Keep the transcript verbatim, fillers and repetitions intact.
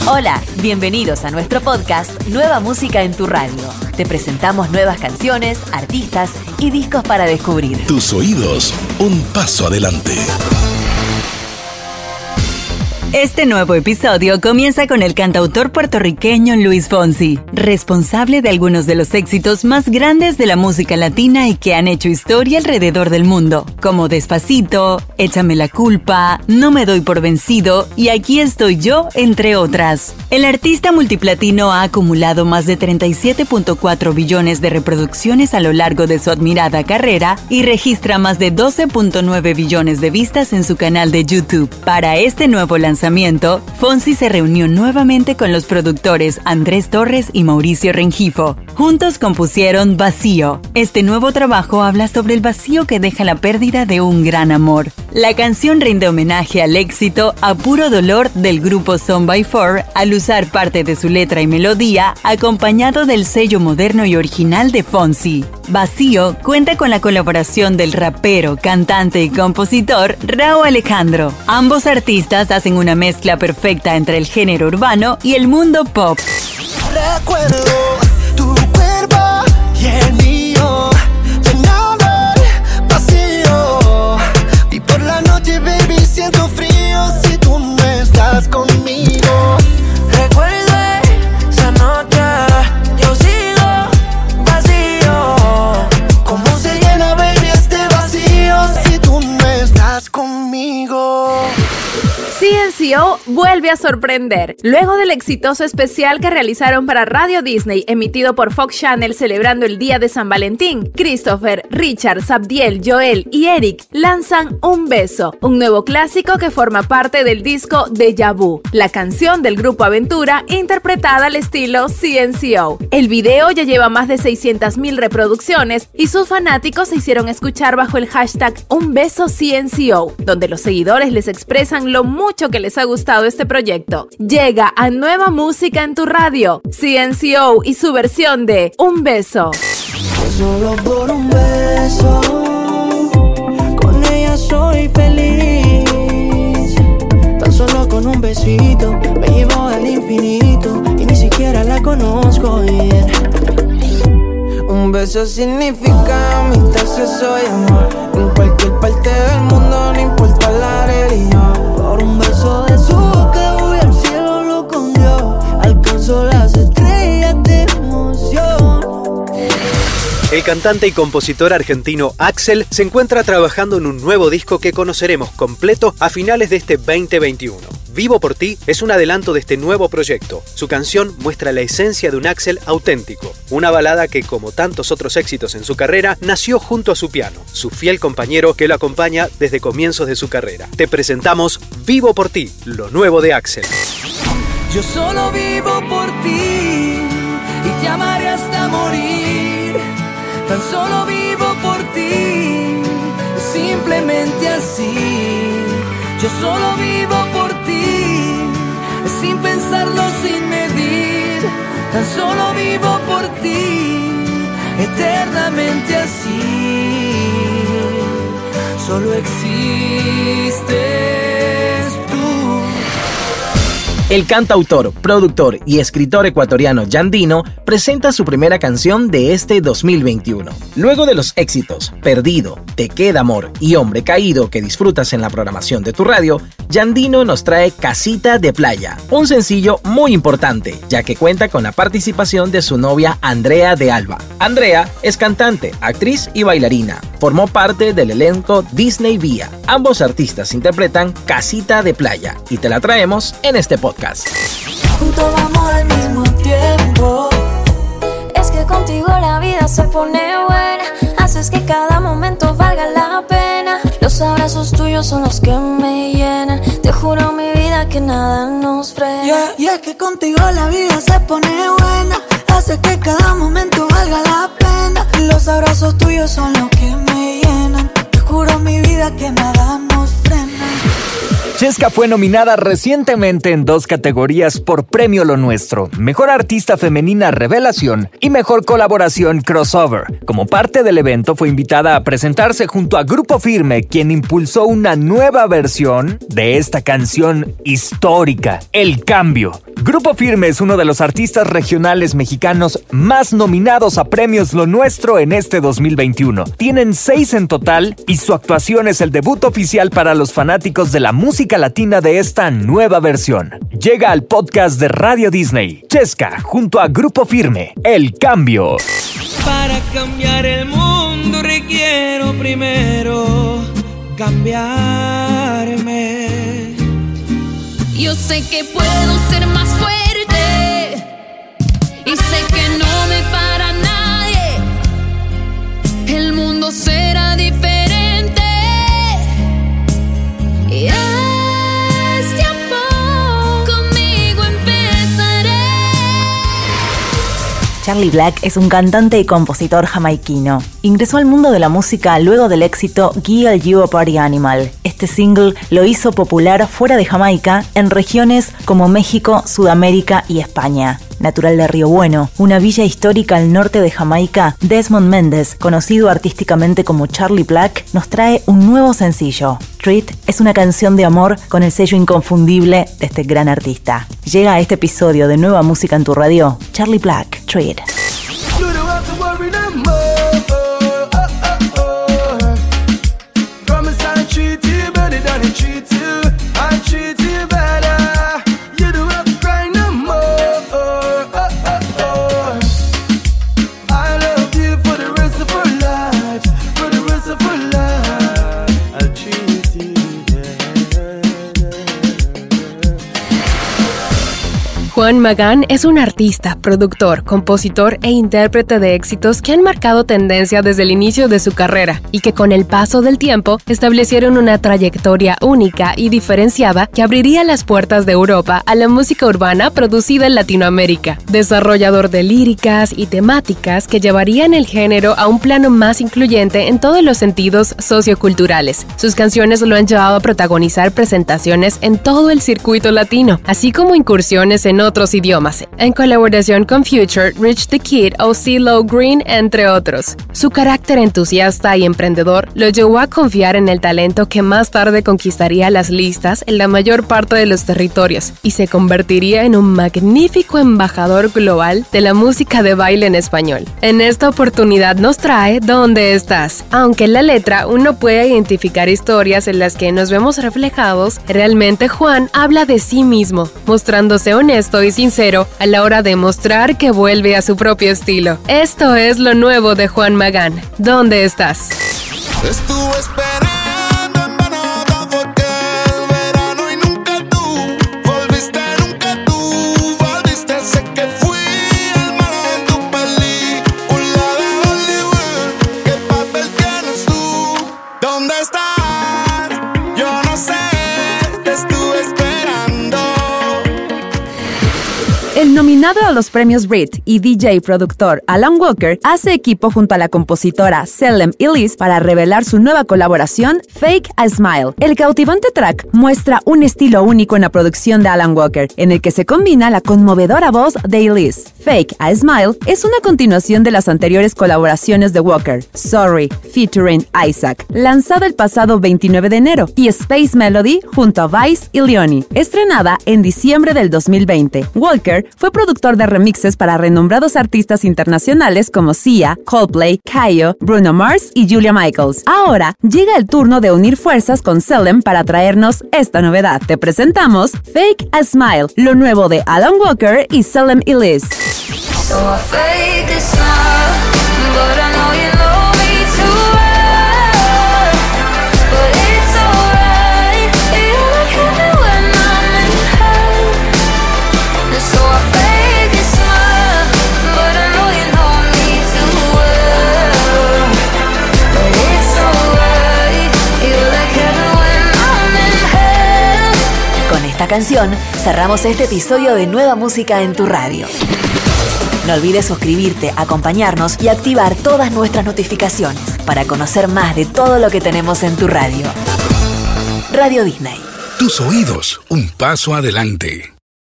Hola, bienvenidos a nuestro podcast Nueva Música en tu Radio. Te presentamos nuevas canciones, artistas y discos para descubrir. Tus oídos, un paso adelante. Este nuevo episodio comienza con el cantautor puertorriqueño Luis Fonsi, responsable de algunos de los éxitos más grandes de la música latina y que han hecho historia alrededor del mundo, como Despacito, Échame la culpa, No me doy por vencido y Aquí estoy yo, entre otras. El artista multiplatino ha acumulado más de treinta y siete punto cuatro billones de reproducciones a lo largo de su admirada carrera y registra más de doce punto nueve billones de vistas en su canal de YouTube. Para este nuevo lanzamiento, Fonsi se reunió nuevamente con los productores Andrés Torres y Mauricio Rengifo. Juntos compusieron Vacío. Este nuevo trabajo habla sobre el vacío que deja la pérdida de un gran amor. La canción rinde homenaje al éxito A Puro Dolor del grupo Son by Four al usar parte de su letra y melodía acompañado del sello moderno y original de Fonsi. Vacío cuenta con la colaboración del rapero, cantante y compositor Rauw Alejandro. Ambos artistas hacen una mezcla perfecta entre el género urbano y el mundo pop. Recuerdo tu cuerpo y el mío, llenaba el vacío. Y por la noche, baby, siento frío si tú no estás conmigo. Recuerdo esa noche, yo sigo vacío. ¿Cómo se llena, baby, este vacío si tú no estás conmigo? C N C O vuelve a sorprender. Luego del exitoso especial que realizaron para Radio Disney, emitido por Fox Channel celebrando el Día de San Valentín, Christopher, Richard, Sabdiel, Joel y Eric lanzan Un Beso, un nuevo clásico que forma parte del disco Deja Vu, la canción del grupo Aventura interpretada al estilo C N C O. El video ya lleva más de seiscientas mil reproducciones y sus fanáticos se hicieron escuchar bajo el hashtag Un Beso C N C O, donde los seguidores les expresan lo mucho que les ha gustado este proyecto. Llega a Nueva Música en tu Radio, C N C O y su versión de Un Beso. Solo por un beso, con ella soy feliz. Tan solo con un besito, me llevo al infinito y ni siquiera la conozco bien. Un beso significa mitad sexo y amor. En cualquier parte del mundo, no importa la religión. Por un beso de su boca voy al cielo, lo con Dios. Alcanzo las estrellas de emoción. El cantante y compositor argentino Axel se encuentra trabajando en un nuevo disco que conoceremos completo a finales de este veinte veintiuno. Vivo por ti es un adelanto de este nuevo proyecto. Su canción muestra la esencia de un Axel auténtico, una balada que, como tantos otros éxitos en su carrera, nació junto a su piano, su fiel compañero que lo acompaña desde comienzos de su carrera. Te presentamos Vivo por ti, lo nuevo de Axel. Yo solo vivo por ti y te amaré hasta morir. Tan solo vivo por ti, simplemente así. Yo solo vivo por ti, sin pensarlo, sin medir. Tan solo vivo por ti, eternamente así. Solo existes tú. El cantautor, productor y escritor ecuatoriano Yandino presenta su primera canción de este dos mil veintiuno. Luego de los éxitos Perdido, Te queda amor y Hombre caído que disfrutas en la programación de tu radio, Yandino nos trae Casita de Playa, un sencillo muy importante, ya que cuenta con la participación de su novia Andrea de Alba. Andrea es cantante, actriz y bailarina. Formó parte del elenco Disney Vía. Ambos artistas interpretan Casita de Playa y te la traemos en este podcast. Juntos vamos al mismo tiempo. Es que contigo la vida se pone buena. Haces que cada momento valga la pena. Los abrazos tuyos son los que me llenan. Te juro mi vida que nada nos frena. Yeah, y es que contigo la vida se pone buena. Hace que cada momento valga la pena. Los abrazos tuyos son los que me llenan. Te juro mi vida que nada nos frena. Cheska fue nominada recientemente en dos categorías por Premio Lo Nuestro, Mejor Artista Femenina Revelación y Mejor Colaboración Crossover. Como parte del evento fue invitada a presentarse junto a Grupo Firme, quien impulsó una nueva versión de esta canción histórica, El Cambio. Grupo Firme es uno de los artistas regionales mexicanos más nominados a premios Lo Nuestro en este dos mil veintiuno. Tienen seis en total y su actuación es el debut oficial para los fanáticos de la música latina de esta nueva versión. Llega al podcast de Radio Disney, Chesca, junto a Grupo Firme, El Cambio. Para cambiar el mundo requiero primero cambiarme. Yo sé que puedo ser más fuerte y sé que no me para nadie. El mundo será diferente. Y es tiempo, conmigo empezaré. Charlie Black es un cantante y compositor jamaiquino. Ingresó al mundo de la música luego del éxito Gill You a Party Animal. Este single lo hizo popular fuera de Jamaica en regiones como México, Sudamérica y España. Natural de Río Bueno, una villa histórica al norte de Jamaica, Desmond Méndez, conocido artísticamente como Charlie Black, nos trae un nuevo sencillo. Treat es una canción de amor con el sello inconfundible de este gran artista. Llega a este episodio de Nueva Música en tu Radio, Charlie Black, Treat. Juan Magán es un artista, productor, compositor e intérprete de éxitos que han marcado tendencia desde el inicio de su carrera y que con el paso del tiempo establecieron una trayectoria única y diferenciada que abriría las puertas de Europa a la música urbana producida en Latinoamérica. Desarrollador de líricas y temáticas que llevarían el género a un plano más incluyente en todos los sentidos socioculturales. Sus canciones lo han llevado a protagonizar presentaciones en todo el circuito latino, así como incursiones en otros idiomas, en colaboración con Future, Rich the Kid o CeeLo Green, entre otros. Su carácter entusiasta y emprendedor lo llevó a confiar en el talento que más tarde conquistaría las listas en la mayor parte de los territorios y se convertiría en un magnífico embajador global de la música de baile en español. En esta oportunidad nos trae ¿Dónde estás? Aunque en la letra uno puede identificar historias en las que nos vemos reflejados, realmente Juan habla de sí mismo, mostrándose honesto y sincero a la hora de mostrar que vuelve a su propio estilo. Esto es lo nuevo de Juan Magán. ¿Dónde estás? Estuve esperando en vano todo aquel verano y nunca tú volviste, nunca tú volviste. Sé que fui el malo de tu película de Hollywood. ¿Qué papel tienes tú? ¿Dónde estás? Yo no sé, te estuve esperando. El nominado a los premios Brit y D J productor Alan Walker hace equipo junto a la compositora Salem Ellis para revelar su nueva colaboración Fake a Smile. El cautivante track muestra un estilo único en la producción de Alan Walker, en el que se combina la conmovedora voz de Ellis. Fake a Smile es una continuación de las anteriores colaboraciones de Walker, Sorry, featuring Isaac, lanzada el pasado veintinueve de enero, y Space Melody junto a Vice y Leone, estrenada en diciembre del dos mil veinte. Walker fue productor de remixes para renombrados artistas internacionales como Sia, Coldplay, Kyo, Bruno Mars y Julia Michaels. Ahora llega el turno de unir fuerzas con Salem para traernos esta novedad. Te presentamos Fake a Smile, lo nuevo de Alan Walker y Salem Ellis. So I fake a smile, but I know you know me too well. But it's alright, you look at me when I'm in hell. So I fake a smile, but I know you know me too well. But it's alright, you look at me when I'm in hell. Con esta canción cerramos este episodio de Nueva Música en tu Radio. No olvides suscribirte, acompañarnos y activar todas nuestras notificaciones para conocer más de todo lo que tenemos en tu radio. Radio Disney. Tus oídos, un paso adelante.